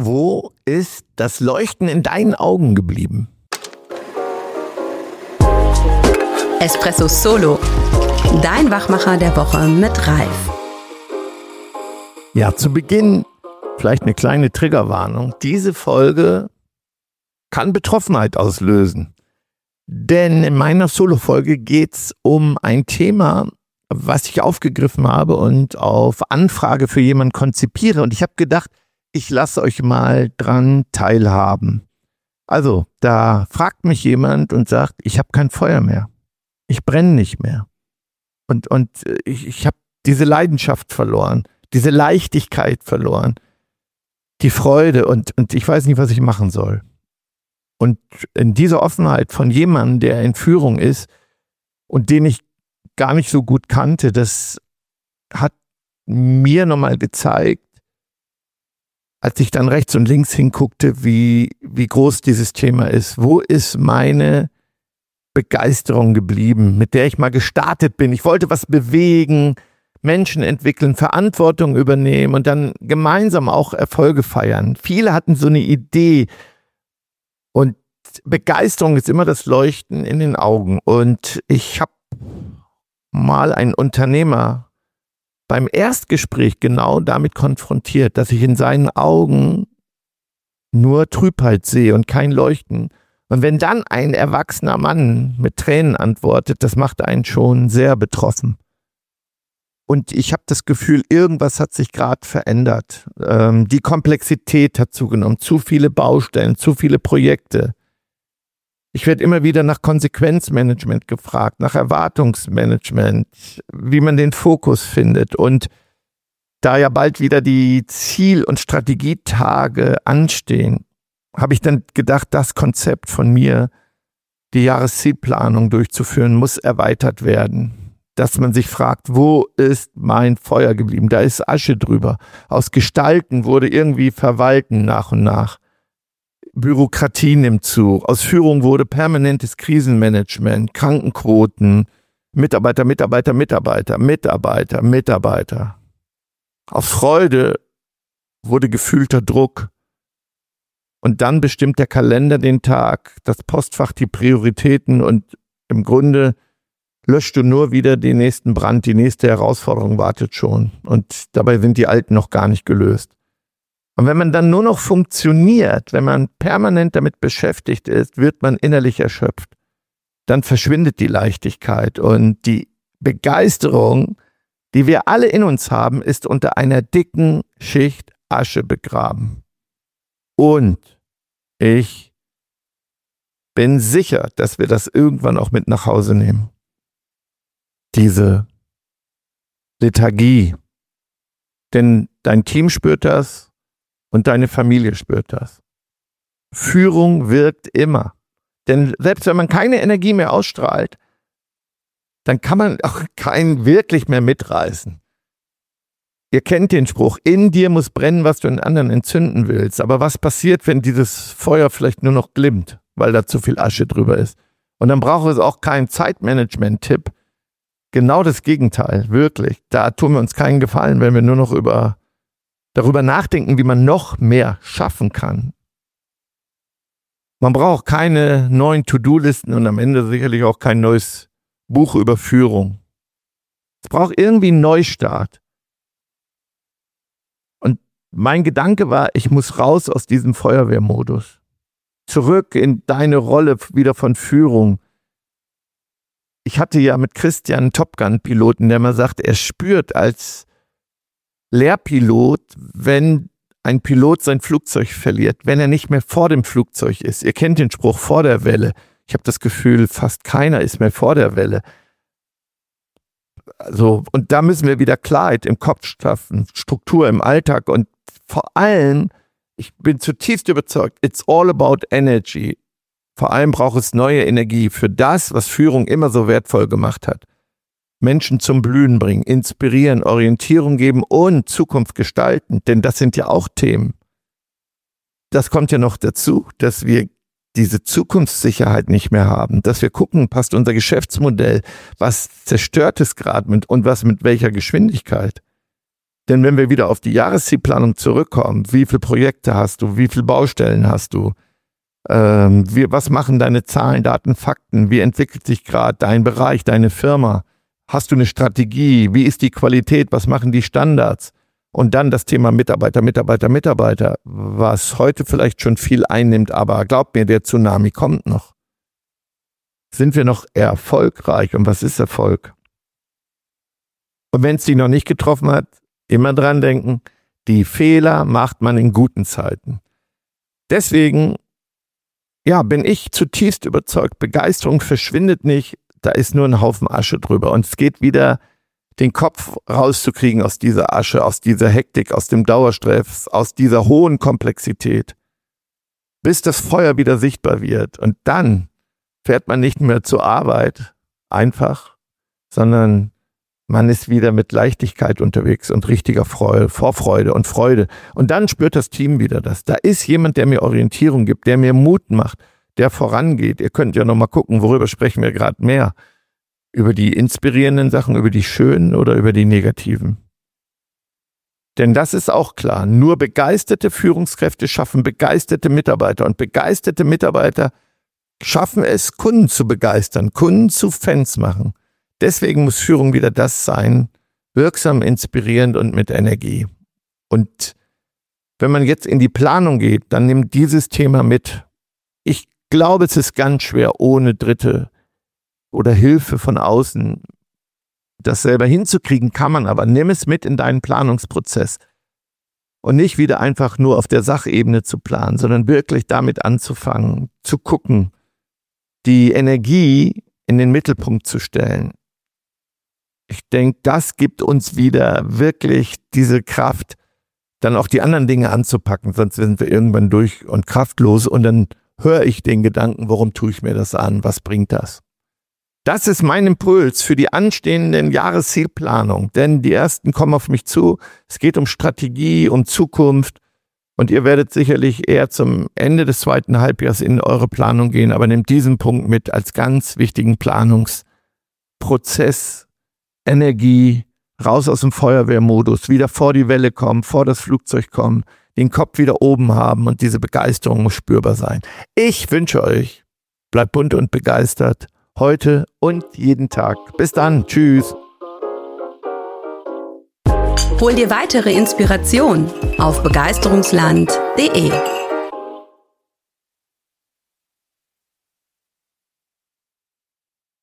Wo ist das Leuchten in deinen Augen geblieben? Espresso Solo, dein Wachmacher der Woche mit Ralf. Ja, zu Beginn vielleicht eine kleine Triggerwarnung. Diese Folge kann Betroffenheit auslösen. Denn in meiner Solo-Folge geht es um ein Thema, was ich aufgegriffen habe und auf Anfrage für jemanden konzipiere. Und ich habe gedacht, ich lasse euch mal dran teilhaben. Also, da fragt mich jemand und sagt, ich habe kein Feuer mehr. Ich brenne nicht mehr. Und ich habe diese Leidenschaft verloren, diese Leichtigkeit verloren, die Freude und ich weiß nicht, was ich machen soll. Und in dieser Offenheit von jemandem, der in Führung ist und den ich gar nicht so gut kannte, das hat mir nochmal gezeigt, als ich dann rechts und links hinguckte, wie groß dieses Thema ist. Wo ist meine Begeisterung geblieben, mit der ich mal gestartet bin? Ich wollte was bewegen, Menschen entwickeln, Verantwortung übernehmen und dann gemeinsam auch Erfolge feiern. Viele hatten so eine Idee und Begeisterung ist immer das Leuchten in den Augen. Und ich habe mal einen Unternehmer beim Erstgespräch genau damit konfrontiert, dass ich in seinen Augen nur Trübheit sehe und kein Leuchten. Und wenn dann ein erwachsener Mann mit Tränen antwortet, das macht einen schon sehr betroffen. Und ich habe das Gefühl, irgendwas hat sich gerade verändert. Die Komplexität hat zugenommen, zu viele Baustellen, zu viele Projekte. Ich werde immer wieder nach Konsequenzmanagement gefragt, nach Erwartungsmanagement, wie man den Fokus findet. Und da ja bald wieder die Ziel- und Strategietage anstehen, habe ich dann gedacht, das Konzept von mir, die Jahreszielplanung durchzuführen, muss erweitert werden. Dass man sich fragt, wo ist mein Feuer geblieben? Da ist Asche drüber. Aus Gestalten wurde irgendwie Verwalten nach und nach. Bürokratie nimmt zu. Aus Führung wurde permanentes Krisenmanagement, Krankenquoten, Mitarbeiter. Aus Freude wurde gefühlter Druck. Und dann bestimmt der Kalender den Tag, das Postfach die Prioritäten und im Grunde löscht du nur wieder den nächsten Brand, die nächste Herausforderung wartet schon. Und dabei sind die alten noch gar nicht gelöst. Und wenn man dann nur noch funktioniert, wenn man permanent damit beschäftigt ist, wird man innerlich erschöpft. Dann verschwindet die Leichtigkeit und die Begeisterung, die wir alle in uns haben, ist unter einer dicken Schicht Asche begraben. Und ich bin sicher, dass wir das irgendwann auch mit nach Hause nehmen. Diese Lethargie. Denn dein Team spürt das. Und deine Familie spürt das. Führung wirkt immer. Denn selbst wenn man keine Energie mehr ausstrahlt, dann kann man auch keinen wirklich mehr mitreißen. Ihr kennt den Spruch, in dir muss brennen, was du in anderen entzünden willst. Aber was passiert, wenn dieses Feuer vielleicht nur noch glimmt, weil da zu viel Asche drüber ist? Und dann braucht es auch keinen Zeitmanagement-Tipp. Genau das Gegenteil, wirklich. Da tun wir uns keinen Gefallen, wenn wir nur noch darüber nachdenken, wie man noch mehr schaffen kann. Man braucht keine neuen To-Do-Listen und am Ende sicherlich auch kein neues Buch über Führung. Es braucht irgendwie einen Neustart. Und mein Gedanke war, ich muss raus aus diesem Feuerwehrmodus. Zurück in deine Rolle wieder von Führung. Ich hatte ja mit Christian einen Top Gun-Piloten, der mal sagt, er spürt als Lehrpilot, wenn ein Pilot sein Flugzeug verliert, wenn er nicht mehr vor dem Flugzeug ist. Ihr kennt den Spruch, vor der Welle. Ich habe das Gefühl, fast keiner ist mehr vor der Welle. Also, und da müssen wir wieder Klarheit im Kopf schaffen, Struktur im Alltag und vor allem, ich bin zutiefst überzeugt, it's all about energy. Vor allem braucht es neue Energie für das, was Führung immer so wertvoll gemacht hat. Menschen zum Blühen bringen, inspirieren, Orientierung geben und Zukunft gestalten, denn das sind ja auch Themen. Das kommt ja noch dazu, dass wir diese Zukunftssicherheit nicht mehr haben, dass wir gucken, passt unser Geschäftsmodell, was zerstört es gerade und was mit welcher Geschwindigkeit. Denn wenn wir wieder auf die Jahreszielplanung zurückkommen, wie viele Projekte hast du, wie viele Baustellen hast du, was machen deine Zahlen, Daten, Fakten, wie entwickelt sich gerade dein Bereich, deine Firma, hast du eine Strategie, wie ist die Qualität, was machen die Standards und dann das Thema Mitarbeiter, was heute vielleicht schon viel einnimmt, aber glaubt mir, der Tsunami kommt noch. Sind wir noch erfolgreich und was ist Erfolg? Und wenn es dich noch nicht getroffen hat, immer dran denken, die Fehler macht man in guten Zeiten. Deswegen, bin ich zutiefst überzeugt, Begeisterung verschwindet nicht, da ist nur ein Haufen Asche drüber. Und es geht wieder, den Kopf rauszukriegen aus dieser Asche, aus dieser Hektik, aus dem Dauerstress, aus dieser hohen Komplexität, bis das Feuer wieder sichtbar wird. Und dann fährt man nicht mehr zur Arbeit, einfach, sondern man ist wieder mit Leichtigkeit unterwegs und richtiger Vorfreude und Freude. Und dann spürt das Team wieder das. Da ist jemand, der mir Orientierung gibt, der mir Mut macht, der vorangeht. Ihr könnt ja nochmal gucken, worüber sprechen wir gerade mehr. Über die inspirierenden Sachen, über die schönen oder über die negativen. Denn das ist auch klar. Nur begeisterte Führungskräfte schaffen begeisterte Mitarbeiter. Und begeisterte Mitarbeiter schaffen es, Kunden zu begeistern, Kunden zu Fans machen. Deswegen muss Führung wieder das sein, wirksam, inspirierend und mit Energie. Und wenn man jetzt in die Planung geht, dann nimmt dieses Thema mit. Ich glaube, es ist ganz schwer, ohne Dritte oder Hilfe von außen das selber hinzukriegen, kann man, aber nimm es mit in deinen Planungsprozess. Und nicht wieder einfach nur auf der Sachebene zu planen, sondern wirklich damit anzufangen, zu gucken, die Energie in den Mittelpunkt zu stellen. Ich denke, das gibt uns wieder wirklich diese Kraft, dann auch die anderen Dinge anzupacken, sonst sind wir irgendwann durch und kraftlos und dann höre ich den Gedanken, warum tue ich mir das an, was bringt das? Das ist mein Impuls für die anstehenden Jahreszielplanung, denn die ersten kommen auf mich zu, es geht um Strategie, um Zukunft und ihr werdet sicherlich eher zum Ende des zweiten Halbjahres in eure Planung gehen, aber nehmt diesen Punkt mit als ganz wichtigen Planungsprozess. Energie, raus aus dem Feuerwehrmodus, wieder vor die Welle kommen, vor das Flugzeug kommen, den Kopf wieder oben haben und diese Begeisterung muss spürbar sein. Ich wünsche euch, bleibt bunt und begeistert, heute und jeden Tag. Bis dann, tschüss. Hol dir weitere Inspiration auf begeisterungsland.de.